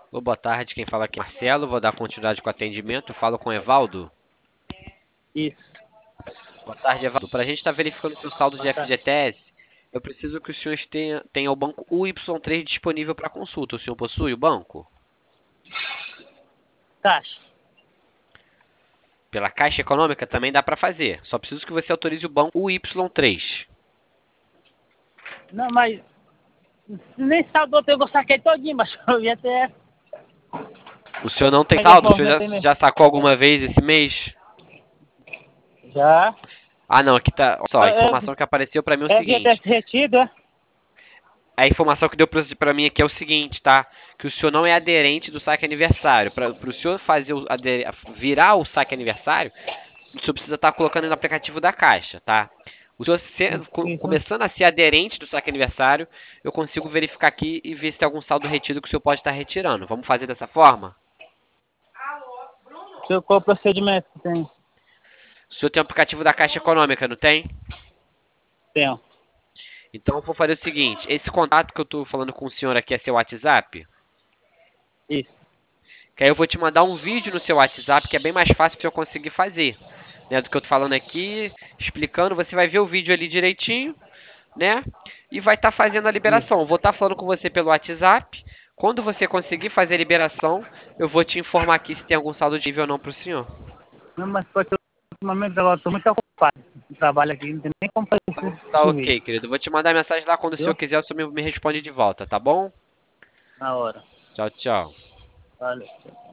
Ô, boa tarde, quem fala aqui é Marcelo, vou dar continuidade com o atendimento, falo com o Evaldo. Isso. Boa tarde, Evaldo. Para a gente estar verificando o seu saldo de Boa tarde. FGTS, eu preciso que o senhor tenha o banco UY3 disponível para consulta. O senhor possui o banco? Caixa. Pela Caixa Econômica também dá para fazer, só preciso que você autorize o banco UY3. Não, mas nem saldo eu saquei todinho, mas eu ia ter. O senhor não tem Como é que eu saldo? O senhor já, movimentei mesmo? já sacou alguma vez esse mês? Já. Ah, não, aqui tá. Só, a É, informação que apareceu para mim é o seguinte. FGTS retido, é? A informação que deu para mim aqui é o seguinte, tá? Que o senhor não é aderente do saque aniversário. Para o senhor fazer virar o saque aniversário, o senhor precisa estar colocando no aplicativo da Caixa, tá? O senhor Isso. começando a ser aderente do saque aniversário, eu consigo verificar aqui e ver se tem algum saldo retido que o senhor pode estar retirando. Vamos fazer dessa forma? Qual o procedimento que tem? O senhor tem o aplicativo da Caixa Econômica, não tem? Tenho. Então eu vou fazer o seguinte: esse contato que eu estou falando com o senhor aqui é seu WhatsApp? Isso. Que aí eu vou te mandar um vídeo no seu WhatsApp que é bem mais fácil para eu conseguir fazer. Né, do que eu tô falando aqui, explicando, você vai ver o vídeo ali direitinho, né? E vai estar fazendo a Isso. liberação. Eu vou estar falando com você pelo WhatsApp. Quando você conseguir fazer a liberação, eu vou te informar aqui se tem algum saldo de nível ou não para o senhor. Não, mas pode ultimamente agora estou muito ocupado. Trabalho aqui, não tem nem como fazer Tá esse vídeo. ok, querido. Eu vou te mandar mensagem lá quando o senhor Viu? quiser, o senhor me responde de volta, tá bom? Na hora. Tchau, tchau. Valeu.